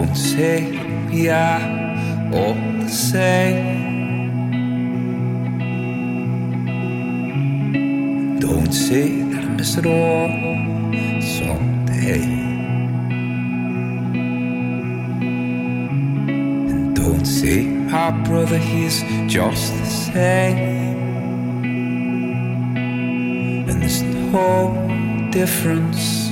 Don't say we are all the same. Don't say that I miss it all someday. And don't say my brother, he's just the same. And there's no difference.